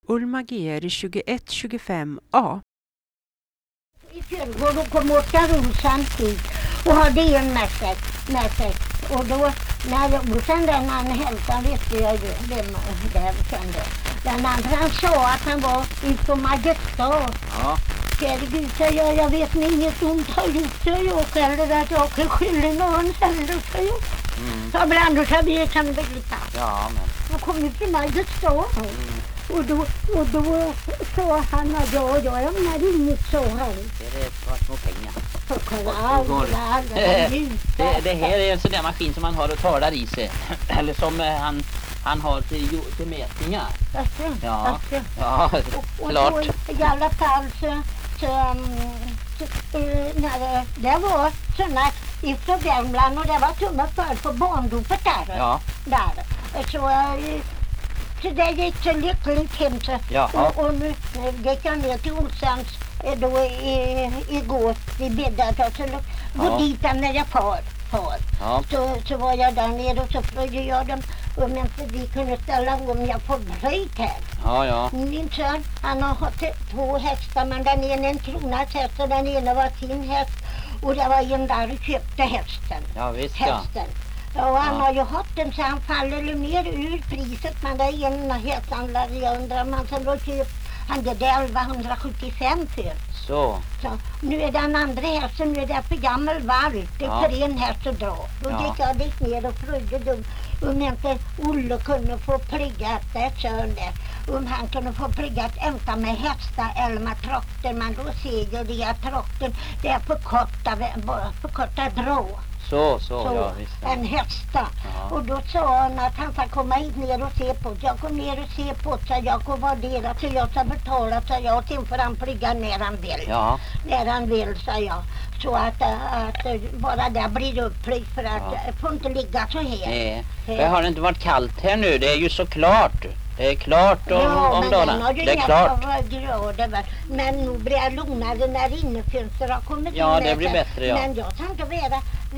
Ulma GR 2125A. I förrgår då kom Åsa Rosan hit och hade en med sig. Och då när Rosan den han hälsade visste jag ju vem det här kände. Den andra han sa att han var utom Magetta. Ja. Herregud, säger jag vet ni inget ont har gjort sig jag heller att jag kan skylla någon heller, säger jag. Så ibland så vi kan begripa. Ja, men. Han kom ju från Magetta. Och då sa han att jag ämnar inget så här. Det var små pengar. Det Det här är en sån där maskin som man har och talar i sig. Eller som han har till mätningar. Ja, ja, klart. Och i alla fall när det var sådana ifrån Värmland och det var tumme för på barndopet där. Ja. Där. Så det gick så lyckligt hem så. Och nu gick jag ner till Olssons då igår i bäddat och så gå dit när jag far. Ja. Så var jag där nere och så frågade jag dem om inte vi kunde ställa om jag får bröjt här. Ja. Min son, han har haft 2 hästar men den ena en kronas häst och den ena var sin häst. Och det var en där och köpte hästen. Ja, visst hästen. Ja, och han har ju haft den så han faller ju ner ur priset. Men det är en hästhandlare jag undrar man som då köpt. Han är det 1175 för. Så nu är den andra hästen, nu är det för gammal varv. Det är för en häst att dra. Då gick jag dit ner och frågade om inte Olle kunde få priggat ett sån där. Om han kunde få priggat ända med hästar eller med traktor. Men då ser jag det att traktorn det är för korta drå. Så, ja visst. En hästa. Ja. Och då sa han att han får komma hit ner och se på det. Jag kom ner och se på det så jag kommer värdera så jag ska betala så jag sen får han prigga när han vill. Ja. När han vill, sa jag. Så att bara det blir upplyst för att får inte ligga så här. Nej, det har inte varit kallt här nu. Det är ju så klart. Det är klart om dagarna. Det är klart. Men nu blir jag lugnare när innefönster har kommit in. Ja, det blir bättre, ja. Men jag tänkte vara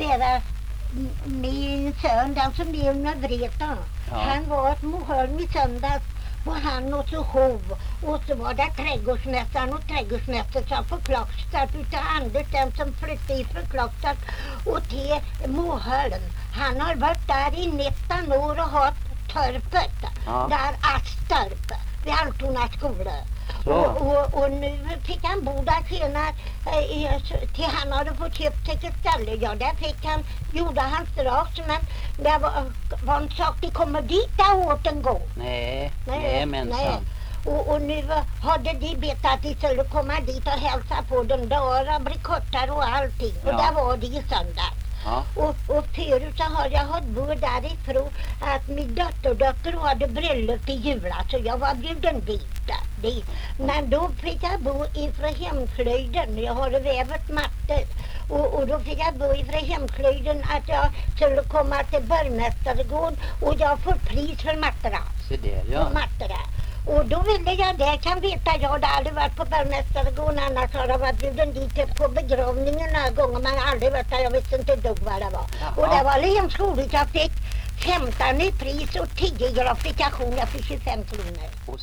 min son, den som är med Vreta. Ja. Han var ett mohörn i söndags. Och han och så hov. Och så var det trädgårdsmästaren och trädgårdsmästaren som förklakstat utav Anders, den som flyttade ifrån Klakstat och till Mohörn. Han har varit där i 19 år och har törpet. Där Astorp vid Altona skola. Och nu fick han bo där senare till han hade fått köpt till ett ställe. Ja, där fick han, gjorde han strax, men det var en sak, de kommer dit där åt en gång. Nej, men Och nu hade de bett att de skulle komma dit och hälsa på dem. Dagar blir kortare och allting. Och där var det i söndag. Ja. Och förut så har jag haft bord därifrån att min dotter hade bröllop i julas så jag var bjuden dit. Men då fick jag bo ifrån hemslöjden. Jag hade vävat mattor. Och då fick jag bo ifrån hemslöjden att jag skulle komma till Borgmästargården och jag får pris för mattorna. Så det, ja. Och då ville jag det, kan veta, jag hade aldrig varit på Borgmästargården, annars hade jag varit bjuden dit på begravningen några gånger, men aldrig varit där, jag visste inte dugg vad det var. Jaha. Och det var länsskoligt, jag fick 15 i pris och 10 grafikation, jag fick 25 kronor.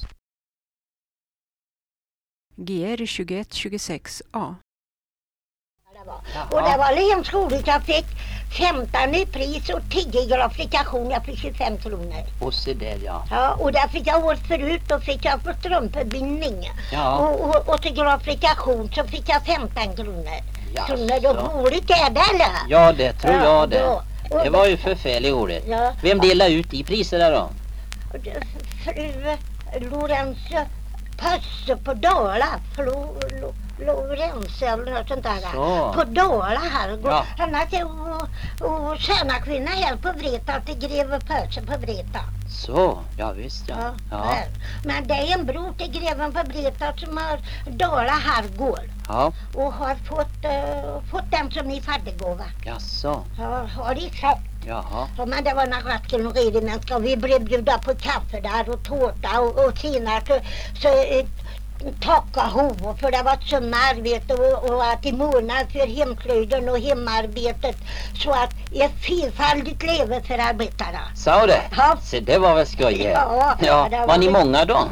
GR 2126A. Och det var länsskoligt, jag fick 15 i pris och 10 grafikation, jag fick 25 kronor. Och så där, ja. Ja, och där fick jag året förut, då fick jag på strumpebindning. Ja. Och till grafikation så fick jag 15 kronor. Ja, så när det roligt är det, eller? Ja, det tror jag det. Det var ju förfärligt roligt. Ja. Vem delade ut i priserna då? Fru Lorenzo Pösse på Dala. Lorenzo eller något sånt där. Så. På Dala här. Ja. Han hade och tjäna kvinna här på Vreta till greve Pösse på Vreta. Så, ja visst ja. Men det är en bror till greven på Vreta som har Dala herrgård. Ja. Och har fått den som i faddergåva. Jaså. Ja, har de sagt. Jaha. Ja, men det var några rasken och redimänska. Vi blev bjuda på kaffe där och tårta och senare så tacka hovor för det var ett sommararbete och att i månad för hemslöjden och hemarbetet så att ett fyrfaldigt leve för arbetarna. Sa det? Ja. Så det var väl skoj. Ja, var ni många då?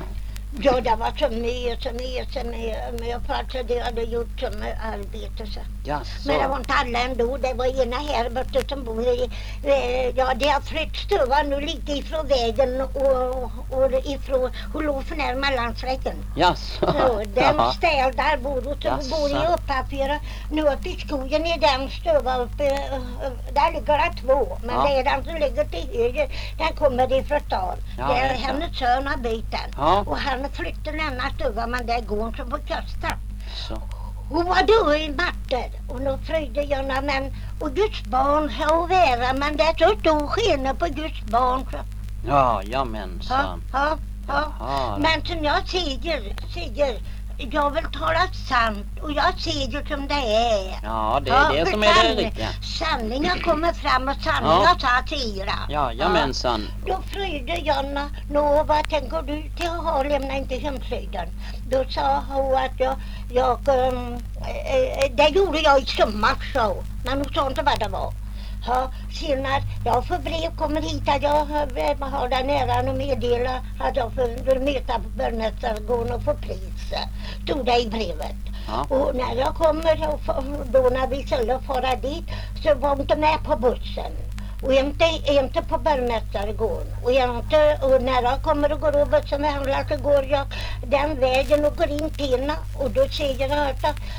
Ja, det var så mycket för att det hade gjort så mycket arbete så. Jaså. Men det var inte alla ändå. Det var ena här borta som bor i... Ja, det har flyttstuva nu lite ifrån vägen och ifrån... Hon låg för när Mellansträcken. Jaså. Så den Ja. ställ där bor hon. Så bor i uppafyra. Nu uppe i skogen i den stuva uppe... Där ligger det två. Men Ja. det är den som ligger till höger. Den kommer ifrån stan. Ja, det är det är så. hennes son har bytt den. Ja. Och han flyttade denna stuva. Men det går inte på kusten. Så. Hon var då i matten och nu fröjde jag men och Guds barn har att vara men det är så stor skillnad på Guds barn. Ja, jamensan. Ja. Jaha. Men som jag säger, jag vill tala sant och jag säger som det är. Ja, det är det som är det riktiga. Sanningen kommer fram och sanningen satira. Ja, jamensan. Då fröjde Jonna, vad tänker du till att ha lämna inte hemslöjden? Då sa hon att det gjorde jag i sommar så. Men hon sa inte vad det var. Ja, sen att jag för brev kommer hit att jag har där nära och meddela att jag får möta på Börnästargården och få pris. Stod det i brevet. Ja. Och när jag kommer då när vi skulle fara dit så var hon inte med på bussen. Och inte på Börnästargården. Och när jag kommer och går över bussen med handlar så går jag den vägen och går in till henne. Och då säger jag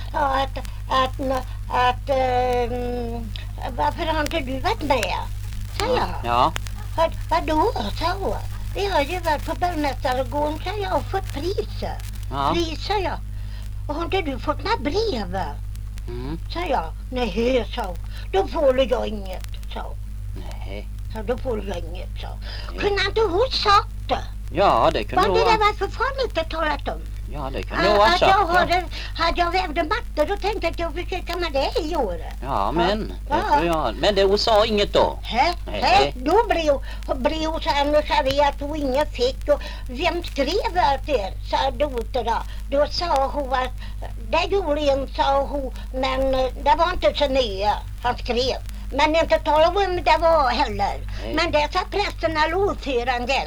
att varför har inte du varit med? Sa jag. Ja. Vadå? Sa hon. Vi har ju varit på Börnästargården så jag har fått priser. Ja. Priser jag. Och har inte du fått några brev? Mm. Sa jag. Nej, sa hon. Då får jag inget, sa hon. Nej. Ja, då får jag inget, sa hon. Kunde inte hon sagt det? Ja, det kunde Var det vara. där varför fan inte talat om? Ja, det kunde vara Att så. jag hade jag vävde mattor då tänkte jag att jag försöka med det i år. Ja, men. Ja. Det tror jag. Men det hon sa inget då. Nej. Då blev så här och sa att hon inget fick. Och vem skrev det? Sa dottern. Då sa hon att det gjorde en, sa hon. Men det var inte så nya han skrev. Men inte tala om vem det var heller. Nej. Men det sa prästen eller ordföranden.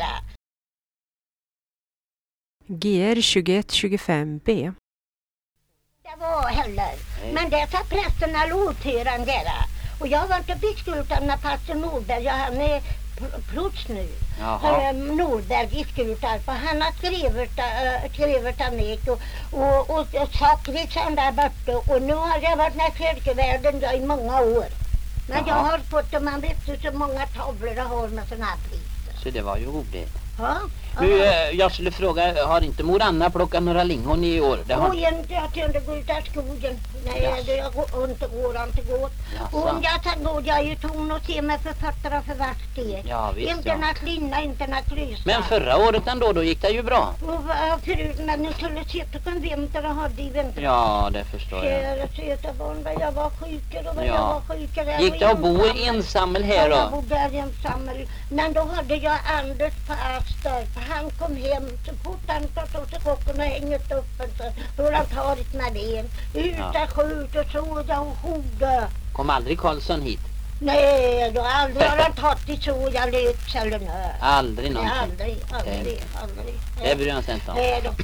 GR 2125B. Det var heller. Nej. Men det sa prästen eller ordföranden. Och jag var inte beskultad med pastor Nordberg. Han är prots nu. Jaha. Nordberg i Skultar. För han har skrivit Amek och Sakritsen där borta. Och nu har jag varit med kyrkevärlden i många år. Men Jaha. jag har fått, man vet ju så många tavlor jag har med sådana här priser. Så det var ju roligt. Ja. Du, jag skulle fråga, har inte mor Anna plockat några lingon i år? Det har... Och jag kunde gå ut av skogen. Nej, Jaså. jag går inte. Jaså. Och om jag kan gå, jag är ju tvungen att se mig författare för vart det. Ja, visst, Inte ja. något linna, inte något lysa. Men förra året ändå, då gick det ju bra. Och förut när ni skulle sitta på en vinter och hade i vinter. Ja, det förstår jag. Kära söta barn, vad jag var sjukare och vad Ja. jag var sjukare. Gick det att bo i ensammel här Jag då? bodde där ensammel. Men då hade jag Anders Pastor. Han kom hem så fort han tagit åt sig kocken och hängt upp en så. Då har han tagit med den. Ute skjut och så jag och hode. Kom aldrig Karlsson hit? Nej, då aldrig har han tagit det så jag lycks eller nö. Aldrig någonting. Aldrig. Det bryr jag sig inte om.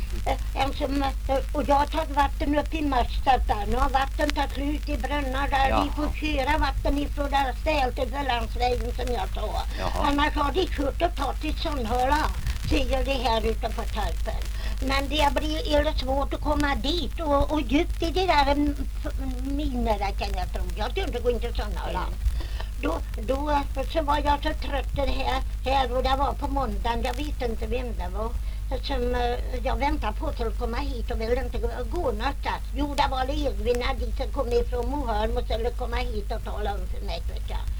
Och jag har tagit vatten upp i Mörstad där. Nu har vatten tagit slut i brunnar där. Jaha. Vi får köra vatten ifrån där stället till Landsvägen som jag sa. Jaha. Annars har de kört och tagit i Sundhöla. Säger det här utanför Tarpen. Men det blir det svårt att komma dit och djupt i det där minerna kan jag tro. Jag kunde gå in till Sundhöla. Då så var jag så trött här och det var på måndagen. Jag vet inte vem det var. Som jag väntade på att komma hit och ville inte gå någonstans. Jo, det var Edvin dit som kom ifrån Moholm och skulle komma hit och tala om för mig.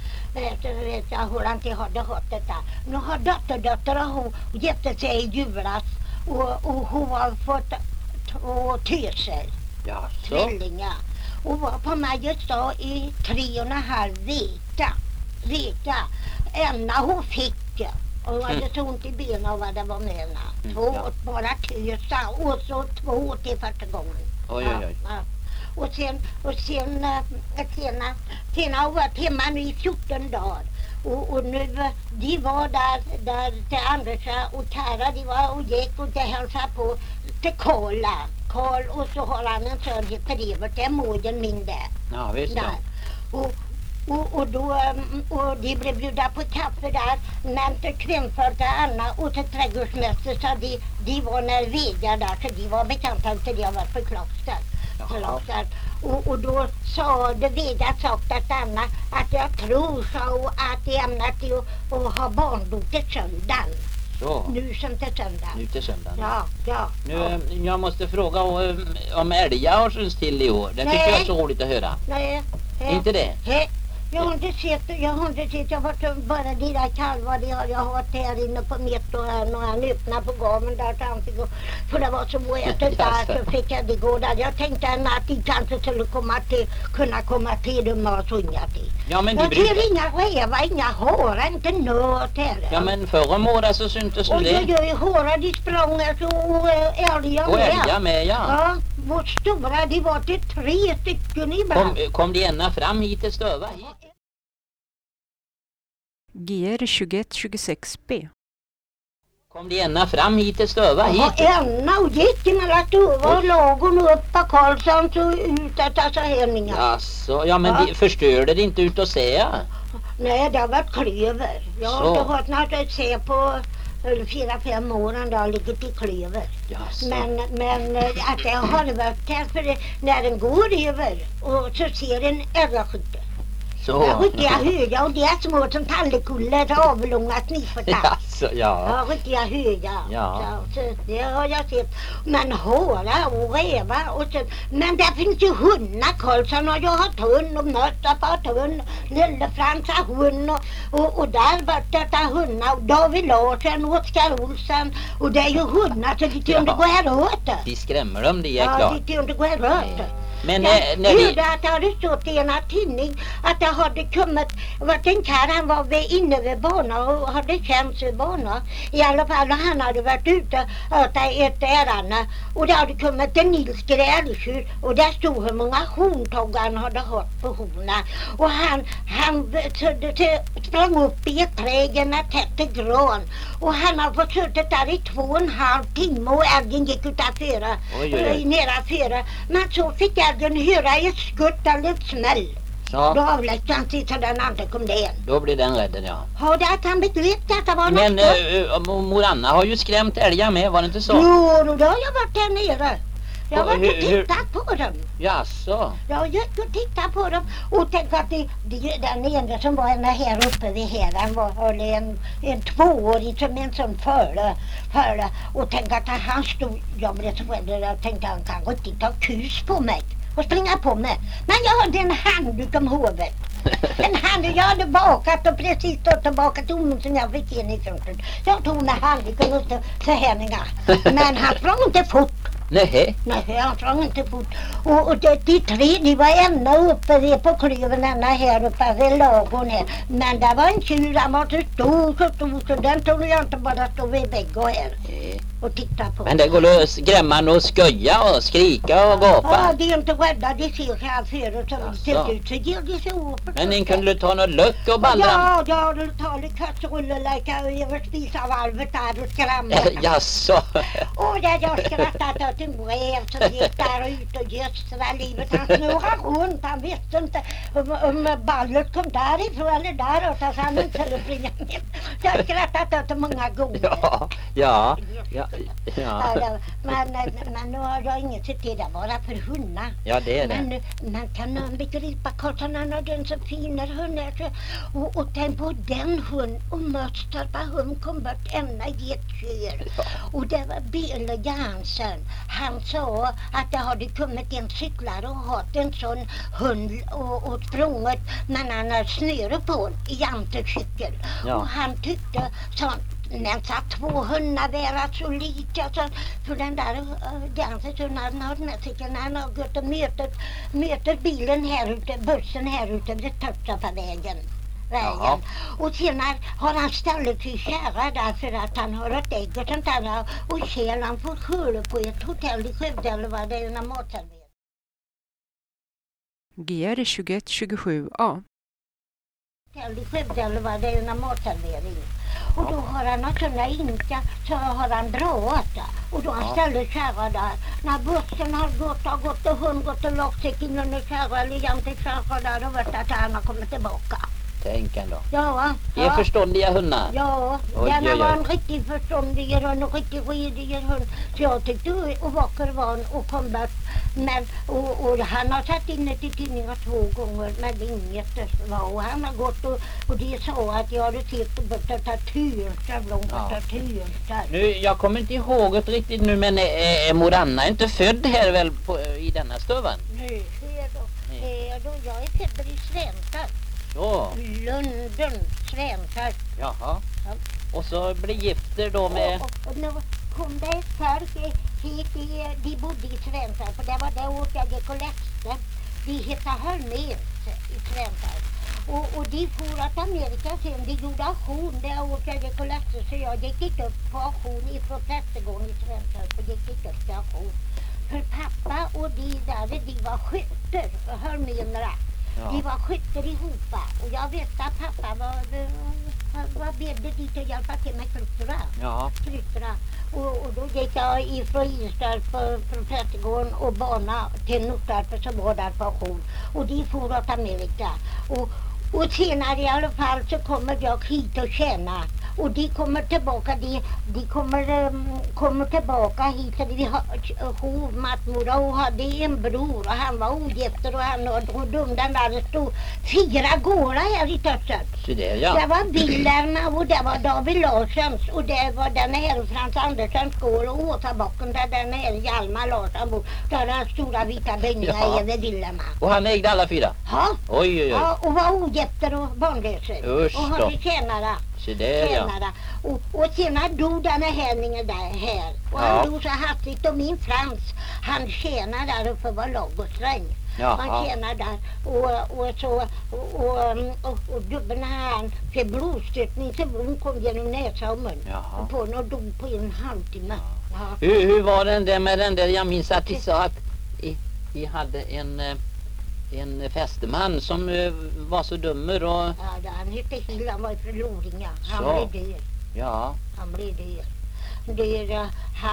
Vet jag hur han inte hade hört detta. Nu har dotter och hon gifte sig i julas och hon har fått 2 töser. Ja, så. Tvillingar. Och var på Mariestad i 3,5 vecka. Ända hon fick. Och hon hade så ont i benen och vad det var med henne. 2 ja. bara tösa och så 2 till första gången. Oj. Ja. Och sen har hon varit hemma nu i 14 dagar. Och nu, de var där till Andersa och Kara, de var och gick och de hälsade på till Karl, och så har han en son heter Evert, det är modern min där. Ja, visst Där. Och de blev bjudda på kaffe där, men till kvinnfolk till Anna och till trädgårdsmästare, så de var nerviga där, så de var bekanta till det har varit på Klockstad. Och då sa det Vega sagt att Anna att jag tror så att de ämnar till att ha barndop till söndagen. Så. Nu som till söndagen. Nu till söndagen. Ja. Nu, jag måste fråga om älgar har synts till i år. Det tycker jag är så roligt att höra. Nej. Inte det? Jag har inte sett, jag har varit bara lilla kalvar, det har jag haft här inne på mitt och han öppnade på gamen där framför, för det var så våtigt där så fick jag det gå där. Jag tänkte att de kanske skulle kunna komma till dem och sjunga till. Ja, men jag ser inga rävar, inga hårar, inte nöt här. Ja, men förra månaden så syntes det. Och det hårar, de sprang och älgar med. Och älgar med, ja. Ja, vårt stora, de var till 3 stycken ibland. Kom de ena fram hit till Stöva? GR 2126B. Kom de ena fram hit till Stöva hit? Ja, ena och gick mellan Stöva och Lagon och upp på Karlsson så ut att ta härningar. Alltså, ja men de förstörde det inte ut att se? Nej, det har varit klöver. Jag har inte hört något att se på 4-5 år, det har ligget i klöver. Men att det har varit här, för när den går över och så ser en älgskytte. Riktiga höga och det är små som tallekuller, avlånga kniportar. Ja, riktiga höga. Ja. Så det har jag sett. Men håra och rävar och så. Men där finns ju hundar. Karlsson har ju haft hund och Mötta på haft hund. Lille Frans har hund och där var detta hundar. Och David Larsson och Oskar Olsson. Och det är ju hundar så de kunde gå här åt det. De skrämmer dem, det är klart. Ja, de kunde gå här åt det. Men jag hörde att det hade stått i en tidning att det hade kommit, varit en karl, han var inne vid banan och hade känts vid banan. I alla fall, han hade varit ute och ett ärende och det hade kommit en ilsker älgskyr och där stod hur många horntaggar han hade hört på horna. Och han sprang upp i ett träd, en tätt gran. Och han har fått suttit där i 2,5 timmar och älgen gick utanför, nedanför. Men så fick älgen höra ett skutt eller ett smäll. Så. Då avlägste han sig så den andra kom det igen. Då blir den rädden, ja. Har det att han begrep att det var något? Men mor Anna har ju skrämt älgar med, var det inte så? Jo, då har jag varit där nere. Jag har varit och tittat på dem. Jaså? Jag har gick och tittat på dem. Och tänk att den ena som var här uppe vid här, han var en 2-åring som en sån föle. Och tänk att han stod, jag blev så rädd, jag tänkte att han kan inte ta kus på mig och springa på mig. Men jag hade en handduk om huvudet. En handduk, jag hade bakat och precis stått och bakat som jag fick in i fronten. Jag tog med handduken och så härningar. Men han sprang inte fort. Nej, han sprang inte fort. Och de 3, de var ända uppe på klöven, ända här uppe vid lagon här. Men det var en tjur, han var så stor, så den tog jag inte bara stå vid vägg och här. Och titta på. Men det går att skrämma och sköja och skrika och gapa. Ja, de är inte rädda, de ser sig här före som ser ut så ger de sig upp. Men ni kunde ta något löck och ballra? Ja, jag tar lite kastruller, läka över spisavalvet där och skrämma. Jaså? Och jag skrattade åt en brev som gick där ut och gödstra livet. Han snurrade runt, han visste inte om ballet kom därifrån eller däråt, så han inte skulle springa med. Jag skrattade åt många gånger. Ja. Men nu har jag inget sett till det, bara för hundar. Ja, det är det. Men man kan begripa Karlsson, han har den så fina hundar. Och tänk på den hund och möster på hund kom bort ända i ett kör. Och det var Bele Jansson. Han sa att det hade kommit en cyklare och haft en sån hund och sprungit, men han har snöre på i jantecykel. Ja. Och han tyckte sånt. Men så 2 hundar var så lite så, för den där danshunden har med sig när han har gått och möter bilen här ute, bussen här ute vid Törsta på vägen. Och senare har han ställt till kära därför att han har ett ägg och sånt där och sen han får sköla på ett hotell i Skövde eller vad det är, en matservering. GR 2127A. I Skövde eller vad det är en matservering. Och då har han något sådana inka så har han dragit där. Och då han ställer kärra där. När bussen har gått och hon gått och lagt sig in under kärra eller jämte kärra där och vet att han har kommit tillbaka. Tänk ändå. Ja. Det är förståndiga hundar. Ja, den var en riktigt förståndig hund och riktigt redig hund. Så jag tyckte och vacker var han och kom bort. Men, och han har satt in det i tidningar 2 gånger men inget var. Och han har gått och det sa att jag hade sett borta Tyrstad, långt borta Tyrstad. Nu, jag kommer inte ihåg det riktigt nu, men mor Anna är inte född här väl i denna stuvan? Nej, det är då. Jag är född i Svenskar. Så. Lunden, Svenskar. Jaha. Ja. Och så blir gifter då med... Och nu kom det folk hit, de bodde i Svenskar, för det var det åt jag gick och läste. De heter Hörnens i Svenskar. Och de for att Amerika sen, de gjorde auktion det åt jag gick och läste, så jag gick inte upp på auktion ifrån prästegården i Svenskar, för jag gick inte upp till auktion. För pappa och de där, de var skytter, Hörmenerna. Ja. De var skytter ihop och jag vet att pappa var bedde dit och hjälpa till med klyftorna. Ja. Och då gick jag ifrån Instarp från Prättegården och bana till Nordstarp som var där på auktion. Och de for åt Amerika. Och senare i alla fall så kommer jag hit och tjäna. Och de kommer tillbaka, de kommer tillbaka hit. Vi har hovmatmora och hade en bror och han var ogifter och han och den där stod 4 gårdar här i Törsön. Så det, ja. Det var Billarna och det var David Larssons och det var den här Frans Anderssons gård och Åsabocken där den här Hjalmar Larsson bor. Där den stora vita bynningen över Billarna. Och han ägde alla 4? Ja. Oj. Ja, och var ogifter och barnlösa. Usch och hade tjänare. Så det, ja. Och senare dog den här där. Och han dog så hastigt och min Frans, han tjänade där uppe var ladugårdsdräng. Han tjänade där och dubben han fick blodstötning så blod kom genom näsa och mun. Och på och dog på 1 halvtimme. Ja. Hur var den där med den där? Jag minns att de sa att vi hade en fästeman som var så dummer och... Ja, han hette Hill, han var från Loringa. Han blev död. Ja. Han blev död.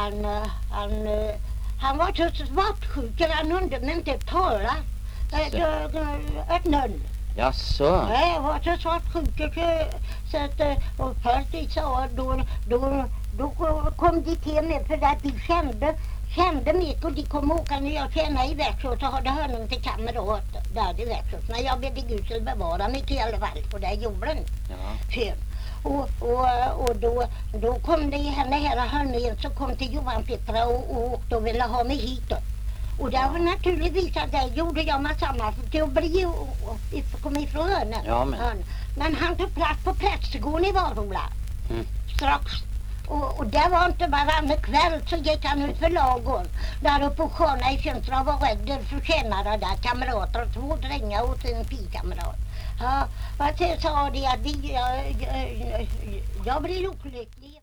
Han var så svartsjuk, han kunde inte tala. Ett nönn. Jaså? Nej, var så svartsjuk så att och först de sa då kom de till mig för att de kände mig och de kom åka när jag kände i Växjö så hade honom till kamrat där i Växjö. Men jag blev Gud skulle bevara mig i alla fall på det jorden. Ja. Och då kom det henne här hörnen så kom till Johan Petra och då ville ha mig hit. Och det var naturligtvis att det gjorde jag med samma för att bli kom ifrån hörnen. Ja, men han tog plats på prästgården i Varola. Strax. Och det var inte varannan kväll så gick han ut för lagården. Där uppe på Sjöna i Könstra var rädd för tjänare där, kamrater, 2 drängar och en pikamrat. Ja, vad så sa de att jag blir olycklig.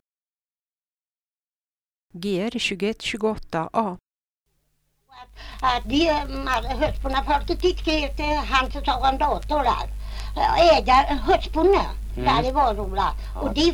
GR 2128A. Att de höstborna folket tyckte att han som sa en dator där. Ägare höstborna. Där i Varola. Och de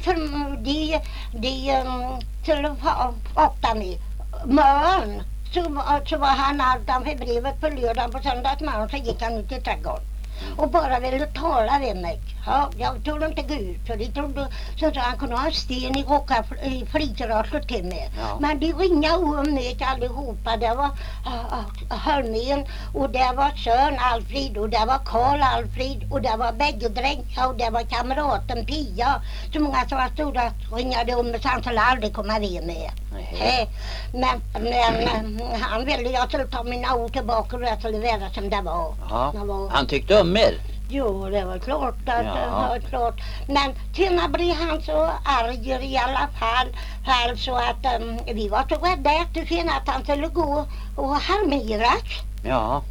skulle åkta med morgon så var han allt för brevet på lördagen på söndagsmorgon så gick han ut i trädgården. Och bara ville tala med mig. Ja, jag trodde inte gå ut för de trodde så han kunde ha en sten i råka flytraslet till mig. Ja. Men de ringade om mig allihopa. Det var Hörmen och det var Sön Alfred och det var Karl Alfred och det var bägge drängar och det var kamraten Pia. Så många som var stora ringade om mig så han skulle aldrig komma med. Men han ville jag skulle ta mina ord tillbaka och det skulle vara som det var. Han tyckte om er? Jo, det var klart. Det var klart. Men sen blev han så arg i alla fall så att vi var så rädda efter sen att han skulle gå och harmeras. Ja.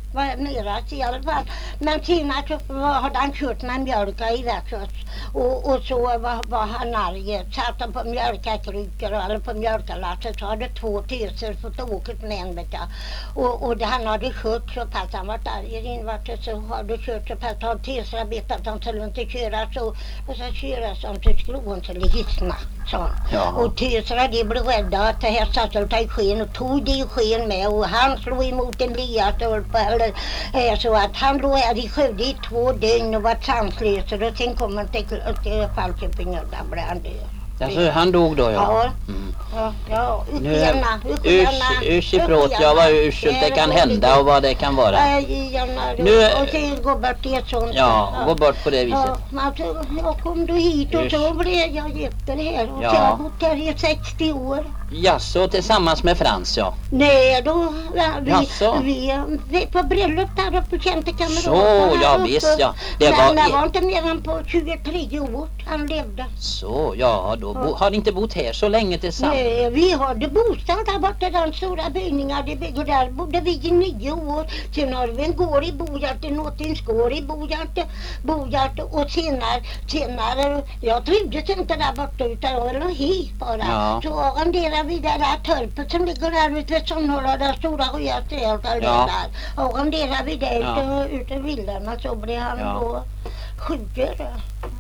var neråt i alla fall. Men senare så hade han kört med mjölka i växot. Och så var han arg. Satt han på mjölkakrukor eller på mjölkalasset så hade 2 töser fått åka med en vecka. Och han hade kört så pass han var arg invart så hade kört så pass han töser vet att han skulle inte köra så och så köra som så skulle hon skulle hissna. Ja. Och töserna de blev rädda att det här satt och ta i sken och tog det i sken med och han slog emot en liastolpe eller så att han låg här i Skövde i 2 dygn och var sanslös och sen kom han till Falköping och där blev han död. Alltså, han dog då, ja. Ja, Uschifråt, ja, vad ursäkt det kan hända och vad det kan vara. Nu, och sen gå bort till ett sånt. Ja, gå bort på det viset. Jag kom då hit och så blev jag gifter här och jag har bott här i 60 år. Ja, så tillsammans med Frans, ja. Nej, då vi på bröllop där uppe kände kamrater. Så, ja visst, ja. Det var inte mer än på 23 år han levde. Så, ja, då har inte bott här så länge tillsammans. Nej, vi hade bostad där borta, den stora byggningar de byggde. Där bodde vi i 9 år. Sen har vi en gård i Bojarte, Nåtingsgård i Bojarte och senare, jag trivdes inte där borta utan jag ville hit bara. Ja. Så arrenderade vi det där torpet som ligger där ute vid Sonnhålla, där stora röda träd där. Arrenderade vi det ute i villorna så blev han då sjukare.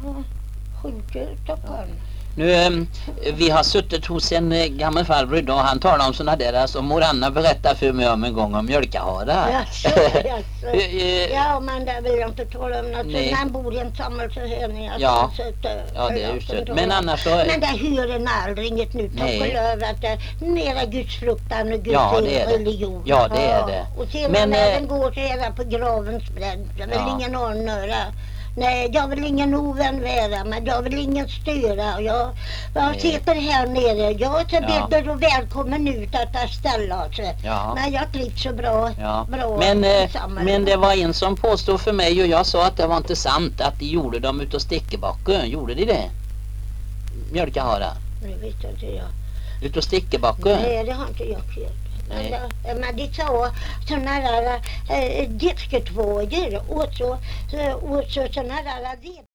Nu, vi har suttit hos en gammal farbror och han talar om sådana där som mor Anna berättade för mig om en gång om mjölkaharar. Ja, men det vill jag inte tala om något. Han bor i en samhällshörning. Ja, det är just det. Men annars så... Men det hör en aldrig inget nu. Tack och lov att det är mera gudsfruktan och Guds religion. Ja, det är det. Och sen när den går så är det på gravens bredd. Det vill ingen honöra. Nej, jag vill ingen ovän vara, men jag vill ingen störa. Jag sitter här nere. Jag är så bättre och välkommen ut att ställa sig. Ja. Men jag trivs så bra. Ja. Men det var en som påstod för mig och jag sa att det var inte sant att de gjorde dem utav Stickebacken. Gjorde de det? Mjölkaharar? Det vet inte jag. Utav Stickebacken? Nej, det har inte jag gjort. Men det sa sådana där disketvågor och så sådana där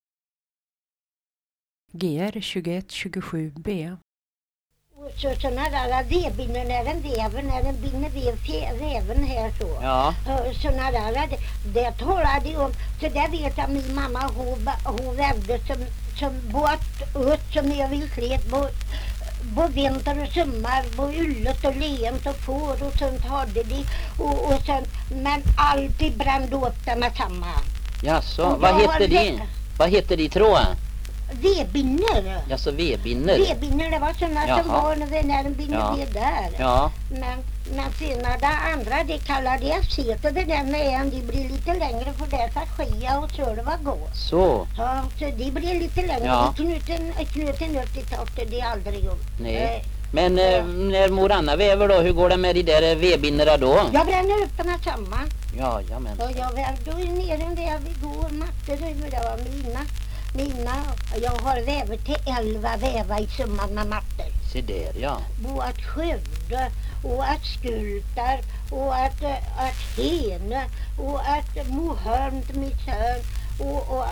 GR 2127B. Och så sådana där vedbindor när den binder väven här så. Ja. Sådana där, det talade de om, så där vet jag min mamma hon vävde som båt ut som jag vill kläd på vinter och sommar, på ullet och lent och får och sånt hade de. Och sånt, men alltid brände upp det med samma. Jaså, vad heter de tråden? Vedbinner. Ja, så vedbinner. Vedbinner, det var sådana som var när de binder ved där. Ja. Men senare det andra, det kallar det seter, det där med en, de blir lite längre för det ska skia och så det var gott. Så? Ja, så de blir lite längre. Ja. Knuten upp till tortet, det är aldrig gjort. Nej. Men när mor Anna väver då, hur går det med de där vedbinnerna då? Jag bränner upp dem samma. Ja, jamen. Och jag vävde ner den där vi går, mattor, det var mina, jag har vävat till 11 vävar i summan med mattor. Se där, ja. Och att Skövde, och att Skultar, och att Hene, och att Moholm till mitt hörn, och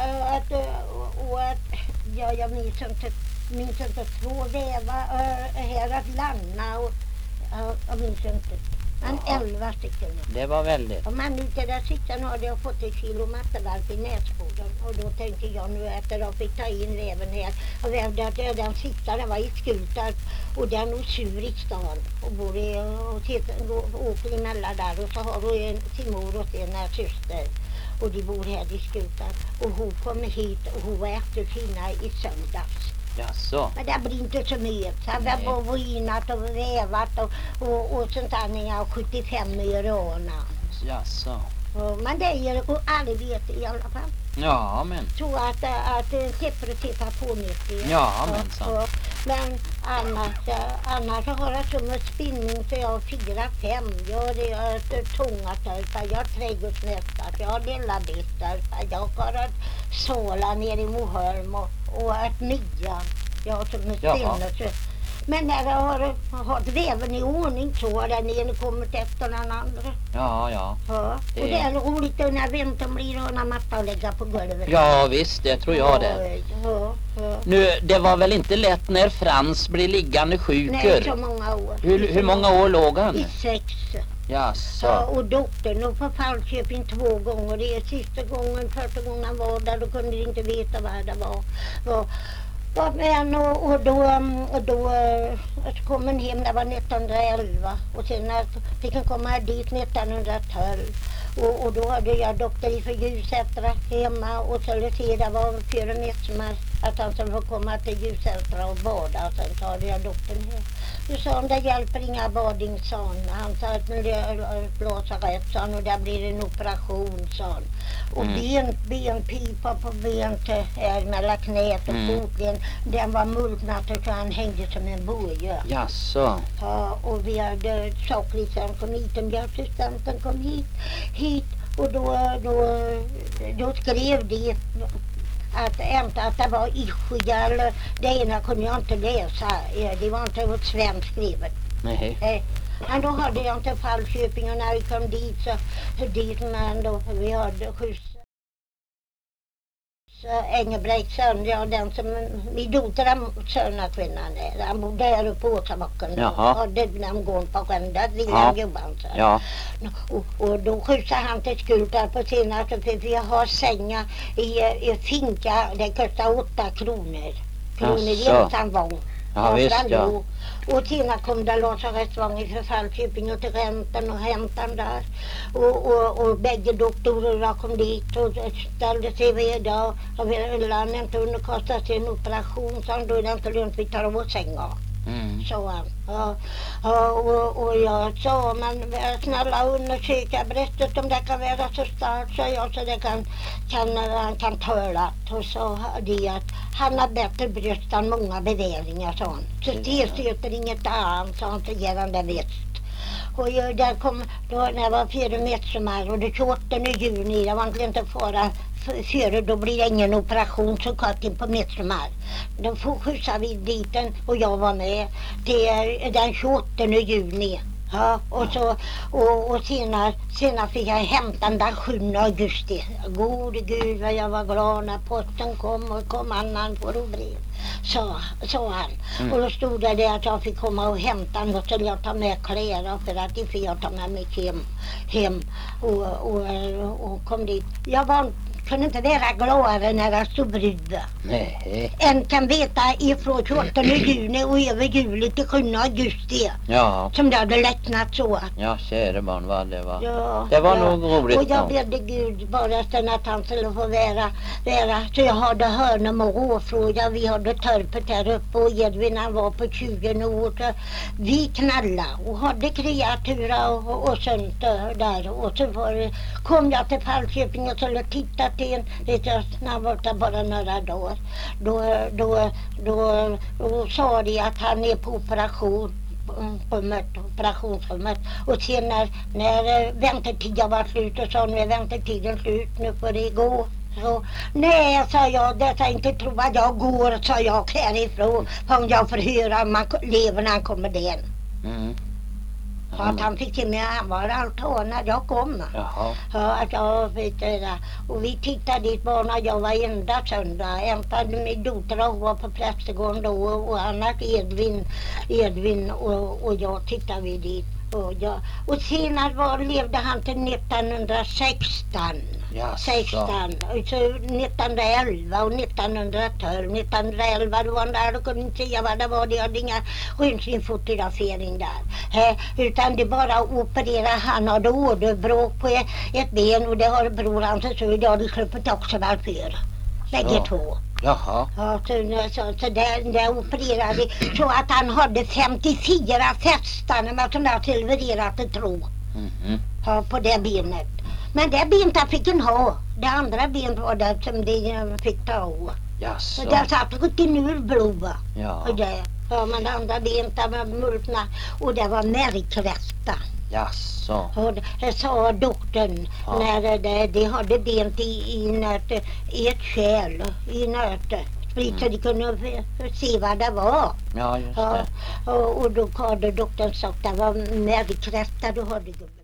att jag minns inte 2 vävar här att Lanna, och jag minns inte. Men 11 stycken. Det var väldigt. Och man ute där sittan hade jag fått 1 kilo mattevalp i näsboden. Och då tänkte jag nu efter jag fick ta in väven här. Och vävde att den sittaren var i Skultarp. Och den var sur i stan. Och bor och åker emellan där. Och så har hon sin mor och sin syster. Och de bor här i Skultarp. Och hon kom hit och hon var efter sina i söndags. Jaså. Men det blir inte så mycket. Så vi har voinat och vävat och sånt där när jag 75 i råna. Jaså. Men det är ju arbete i alla fall. Ja, men. Så att slipper du titta på mycket. Ja, men så. Men annars har jag så med spinning så jag har 4-5. Jag har tungatörpar, jag har trädgårdsmästare, jag har lillabitörpar, jag har ett såla nere i Moholm och ett midja. Jag har så med spinning. Men när jag har väven i ordning så har den ena kommit efter den andra. Ja. Ja. Och det är roligt när vintern blir och när mattan lägger på golvet. Ja visst, det tror jag det. Ja. Nu, det var väl inte lätt när Frans blev liggande sjuker? Nej, så många år. Hur många år låg han? I 6. Jaså. Ja, och doktorn och på Falköping 2 gånger. Det är sista gången, första gången han var där, då kunde de inte veta vad det var. Men och då så kom han hem, det var 1911 och sen fick han komma dit 1912 och då hade jag doktor i för Ljusättra hemma och så det var 4 midsommar att han skulle få komma till Ljusättra och bada och sen hade jag doktorn här. Då sa han, det hjälper inga bading, sa han sa att det blåser rätt, sa han, och där blir en operation, sa han. Och benpipa på benet här mellan knät och foten, den var multnat och han hängde som en boja. Jaså. Ja, och vi hade saklisan kom hit, och assistenten kom hit och då skrev de att det var ischial, det ena kunde jag inte läsa, det var inte något svenskt skrivet. Nej. Men då hade jag inte Falköping och när vi kom dit men då vi hade skjuts Engelbrektsson, ja, den som vi dotter Sörnakvinnan är. Han bodde där uppe på Åsabacken och hade namngården på sjön, där William Johansson. Ja. Och då skjutsade han till Skultar på senaste för vi har sängar i finka, det kostar 8 kronor. I ensam vagn. Ja visst, ja. Och Tina kom där lasarettsvagn för Falköping och till Räntan och hämtade där. Och bägge doktorerna kom dit och ställde sig vid och ville han inte underkasta sig en operation, så han då är det inte lönt vi tar vår sängar. Så han. Och jag sa, men snälla undersöka bröstet om det kan vara så starkt, så jag, så det han kan töla. Och så det att han har bättre bröst än många beväringar, sa han. Så det stöter inget annat, sa han, så ger han det väst. Och där kom, då när jag var 4 midsommar och det 28 juni, det var inte fara före, då blir det ingen operation så kort in på midsommar. Då skjutsade vi dit den och jag var med. Det är den 28 juni. Ja, och senare fick jag hämta den där 7 augusti. Gode Gud vad jag var glad när posten kom och kom annan på brev. Så han. Och då stod det att jag fick komma och hämta den och skulle jag ta med kläder för att inte jag ta med mig hem och kom dit. Jag kunde inte vara gladare när jag stod brud. Nej. En kan veta ifrån 28 juni och över juli till 7 augusti. Ja. Som det hade lättnat så. Ja, kära barn, vad det var. Ja, det var nog roligt. Och jag bedde Gud bara sen att han skulle få vara. Så jag hade hörnum och råfråga. Vi hade törpet här uppe och Edvin han var på 20 år. Så vi knallade och hade kreatura och sånt där. Och så kom jag till Falköping och skulle titta till en, när var det bara några dagar. Då sa de att han är på operationsrummet och sen när väntetiden var slut och sa nu är väntetiden slut, nu får det gå. Så, nej, sa jag, det ska inte tro att jag går, sa jag härifrån, om jag får höra om man lever när han kommer den. Så att han fick till mig, han var allt när jag kom. Ja, att jag vet det. Och vi tittade dit bara när jag var enda söndag. Äntade min dotter och var på prästegården då och annars Edvin och jag tittade vi dit. Och senare levde han till 1916. Ja, 16, så 1911 och 1912. 1911 då var han där och kunde inte säga vad det var. Det hade inga röntgenfotografering där. Utan det bara operera. Han hade åderbråck på ett ben och det har bror hans så idag hade sluppit också väl för. Bägge två. Jaha. Ja, så där opererade så att han hade 54 fästar med sådana silvererade tråd. Ja, på det benet. Men det benet fick han ha. Det andra benet var det som de fick ta av. Jaså. Och där satt rutin ur blod. Ja. Och det. Ja, men det andra benet var multna och det var märgkräfta. Jaså. Och det sa doktorn när de hade bent i ett kärl, i nöte. sprit så de kunde se vad det var. Ja, just det. Och då hade doktorn sagt att det var märgkräfta, då hade gubben.